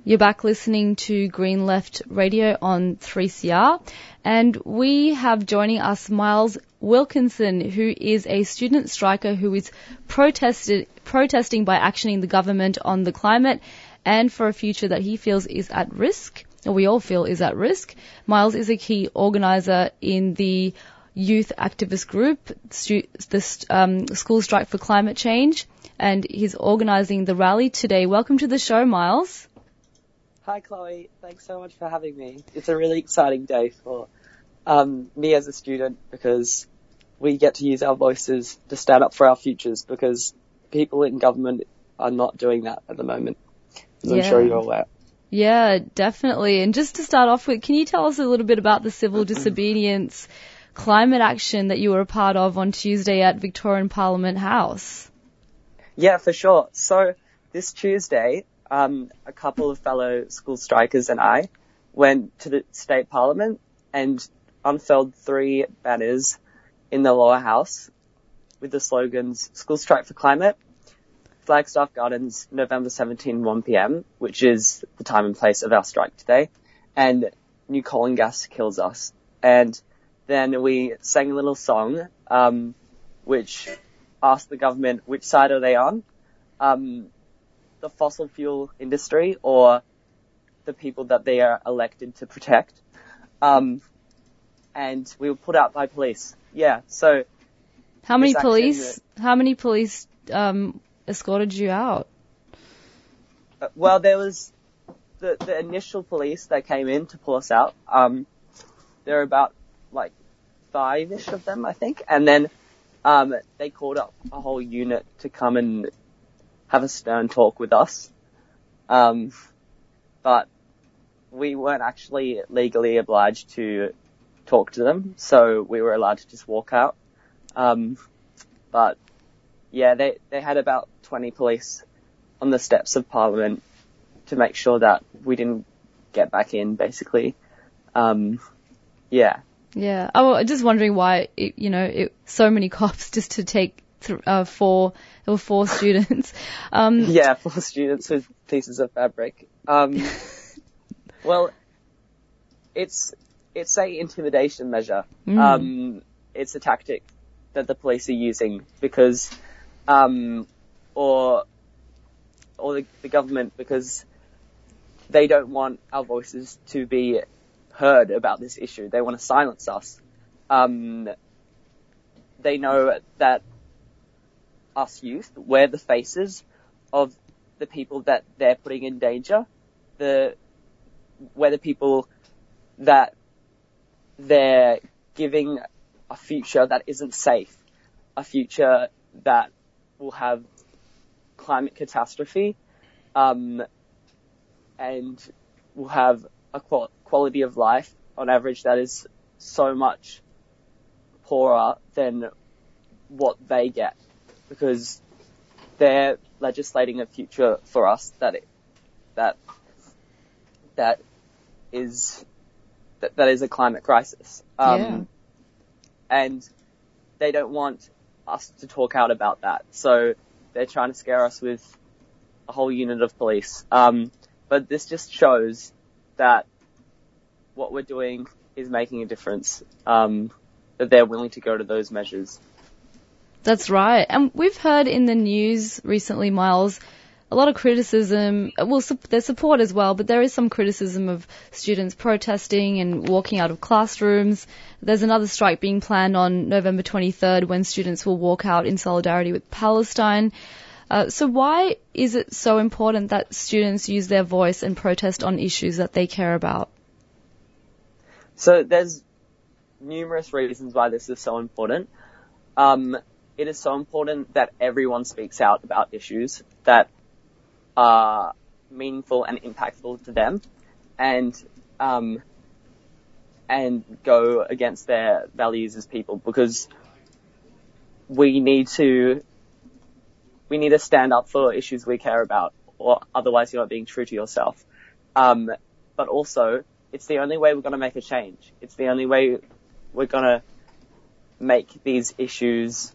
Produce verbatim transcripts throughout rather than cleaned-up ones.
You're back listening to Green Left Radio on three C R, and we have joining us Miles Wilkinson, who is a student striker who is protested, protesting by actioning the government on the climate and for a future that he feels is at risk, or we all feel is at risk. Miles is a key organiser in the youth activist group, stu- the um, School Strike for Climate Change, and he's organising the rally today. Welcome to the show, Miles. Hi, Chloe. Thanks so much for having me. It's a really exciting day for um, me as a student because we get to use our voices to stand up for our futures because people in government are not doing that at the moment, as yeah. I'm sure you're aware. Yeah, definitely. And just to start off with, can you tell us a little bit about the civil disobedience climate action that you were a part of on Tuesday at Victorian Parliament House? Yeah, for sure. So this Tuesday, Um, a couple of fellow school strikers and I went to the state parliament and unfurled three banners in the lower house with the slogans School Strike for Climate, Flagstaff Gardens, November seventeenth, one p.m., which is the time and place of our strike today, and New Coal and Gas kills us. And then we sang a little song, um, which asked the government which side are they on. Um, the fossil fuel industry or the people that they are elected to protect. Um, and we were put out by police. Yeah, so... How many police, that, how many police, um, escorted you out? Uh, well, there was the, the initial police that came in to pull us out. Um, there were about, like, five-ish of them, I think. And then, um, they called up a whole unit to come and have a stern talk with us. Um, but we weren't actually legally obliged to talk to them, so we were allowed to just walk out. Um, but yeah, they, they had about twenty police on the steps of Parliament to make sure that we didn't get back in, basically. Um, yeah. Yeah. I was just wondering why, it, you know, it, so many cops just to take th- uh, four, there were four students. Um, yeah, four students with pieces of fabric. Um, well, it's, it's a intimidation measure. Mm. Um, it's a tactic that the police are using because, um, or, or the, the government, because they don't want our voices to be heard about this issue. They want to silence us. Um, they know that us youth, we're the faces of the people that they're putting in danger. The, we're the people that they're giving a future that isn't safe, a future that will have climate catastrophe, um, and will have a qual- quality of life on average that is so much poorer than what they get, because they're legislating a future for us that it, that that is that, that is a climate crisis. Um, yeah. And they don't want us to talk out about that, so they're trying to scare us with a whole unit of police. Um, but this just shows that what we're doing is making a difference, um, that they're willing to go to those measures. That's right. And we've heard in the news recently, Miles, a lot of criticism, well, su- there's support as well, but there is some criticism of students protesting and walking out of classrooms. There's another strike being planned on November twenty-third when students will walk out in solidarity with Palestine. Uh, so why is it so important that students use their voice and protest on issues that they care about? So there's numerous reasons why this is so important. Um, it is so important that everyone speaks out about issues that are meaningful and impactful to them, and um, and go against their values as people, because we need to we need to stand up for issues we care about, or otherwise you're not being true to yourself. Um, but also, it's the only way we're going to make a change. It's the only way we're going to make these issues,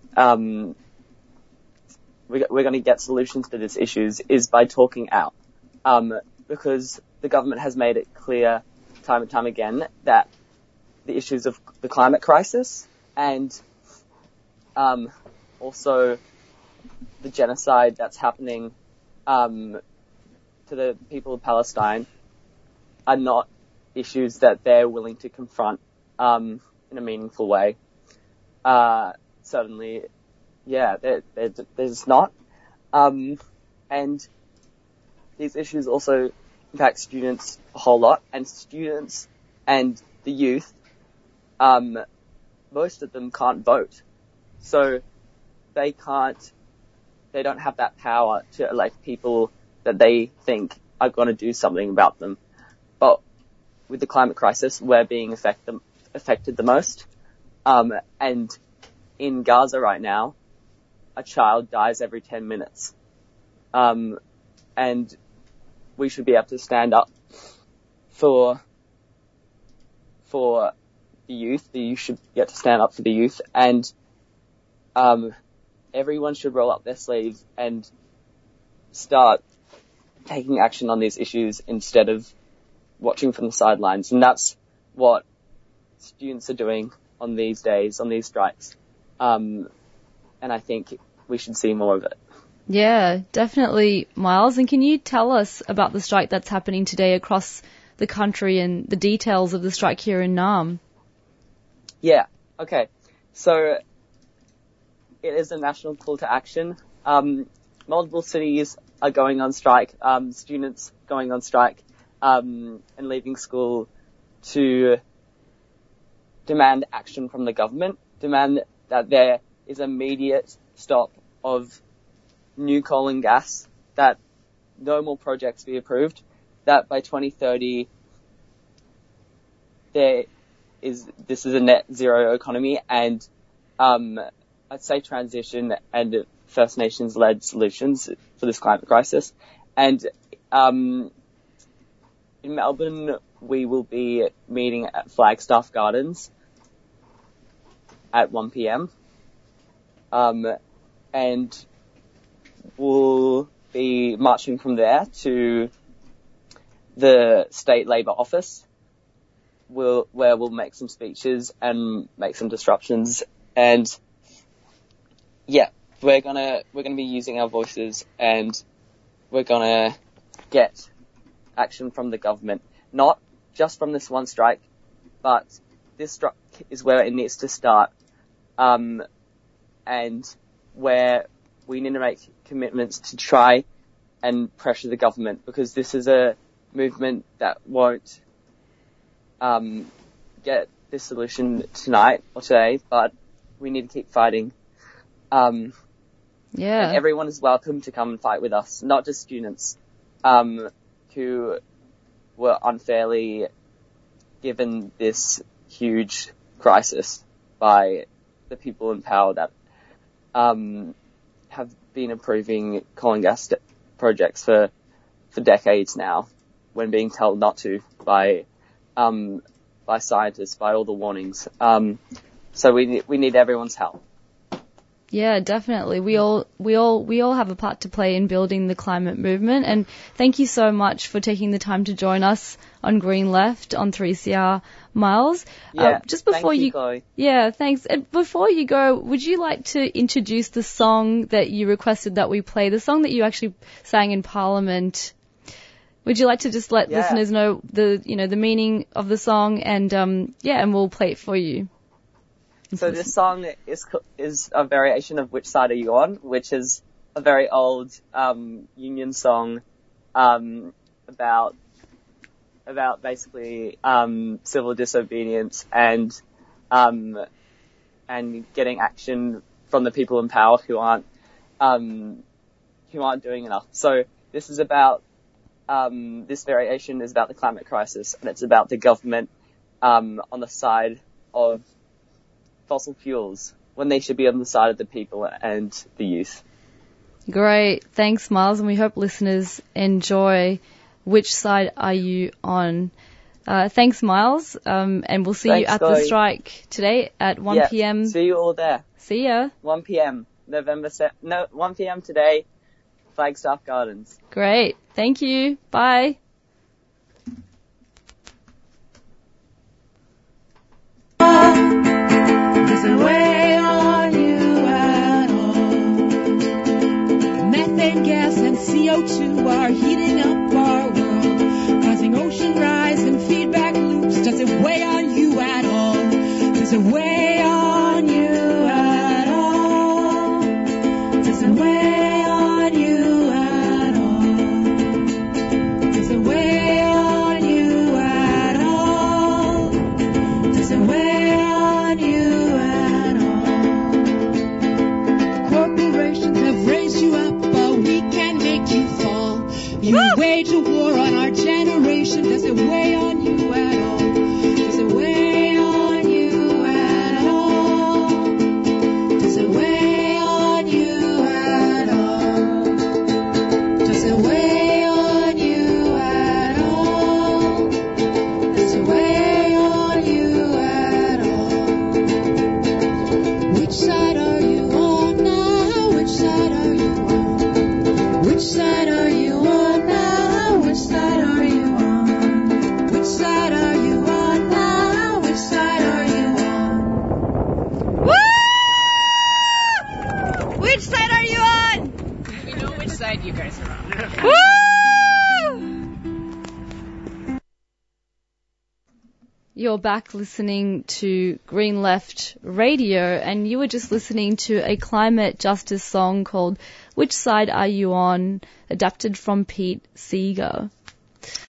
um, we, we're going to get solutions to these issues, is by talking out. um, because the government has made it clear time and time again that the issues of the climate crisis and um, also the genocide that's happening um, to the people of Palestine are not issues that they're willing to confront um, in a meaningful way. Uh, certainly, yeah, they're, they're, they're just not. Um, and these issues also impact students a whole lot, and students and the youth, um, most of them can't vote. So they can't, they don't have that power to elect people that they think are going to do something about them. But with the climate crisis, we're being affect them, affected the most. Um, and in Gaza right now, a child dies every ten minutes. Um, and we should be able to stand up for, for the youth. The youth should get to stand up for the youth, and, um, everyone should roll up their sleeves and start taking action on these issues instead of watching from the sidelines. And that's what students are doing on these days, on these strikes. Um, and I think we should see more of it. Yeah, definitely, Miles. And can you tell us about the strike that's happening today across the country and the details of the strike here in Naarm? Yeah, okay. So it is a national call to action. Um, multiple cities are going on strike, um, students going on strike, um, and leaving school to demand action from the government, demand that there is immediate stop of new coal and gas, that no more projects be approved, that by twenty thirty there is, this is a net zero economy, and, um, I'd say transition and First Nations led solutions for this climate crisis. And, um, in Melbourne, we will be meeting at Flagstaff Gardens at one p.m. Um, and we'll be marching from there to the State Labor Office, we'll, where we'll make some speeches and make some disruptions. And yeah, we're gonna, we're gonna be using our voices, and we're gonna get action from the government. Not just from this one strike, but this strike is where it needs to start. Um, and where we need to make commitments to try and pressure the government, because this is a movement that won't, um, get this solution tonight or today, but we need to keep fighting. Um, yeah. And everyone is welcome to come and fight with us, not just students, um, who were unfairly given this huge crisis by the people in power that, um, have been approving coal and gas projects for, for decades now, when being told not to by, um, by scientists, by all the warnings. Um, so we, we need everyone's help. Yeah, definitely. We all, we all, we all have a part to play in building the climate movement. And thank you so much for taking the time to join us on Green Left on three C R, Miles. Yeah. Uh, just before thank you, you, Chloe. yeah, thanks. And before you go, would you like to introduce the song that you requested that we play, the song that you actually sang in Parliament? Would you like to just let Yeah. listeners know the, you know, the meaning of the song, and um, yeah, and we'll play it for you. So this song is is a variation of Which Side Are You On, which is a very old um, union song um, about about basically um, civil disobedience and um, and getting action from the people in power who aren't um, who aren't doing enough. So this is about um, this variation is about the climate crisis, and it's about the government um, on the side of fossil fuels when they should be on the side of the people and the youth. Great. Thanks, Miles, and we hope listeners enjoy Which Side Are You On? Uh, thanks, Miles, um, and we'll see Thanks, you at Chloe. the strike today at one p.m. See you all there. See ya. one p.m. November se- no one p.m. today, Flagstaff Gardens. Great. Thank you. Bye. Doesn't weigh on you at all. Methane gas and C O two are heating up our world, causing ocean rise and feedback loops. Does it weigh on you at all? Does it weigh on you at all? Does it weigh on you at all? Does it weigh on you at all? Does it weigh on you at all? Corporations have raised you up, but we can make you fall. You Woo! Wage a war on our generation. Does it weigh on you at all? Does it weigh on you at all? Does it weigh on you at all? Does it weigh on you at all? Does it weigh on you at all? Which side are you on now? Which side are you on? Which side are you on now? Which side are you on? Which side are you on now? Which side are you on? Woo! Which side are you on? We know which side you guys are on. Woo! You're back listening to Green Left Radio, and you were just listening to a climate justice song called Which Side Are You On?, adapted from Pete Seeger.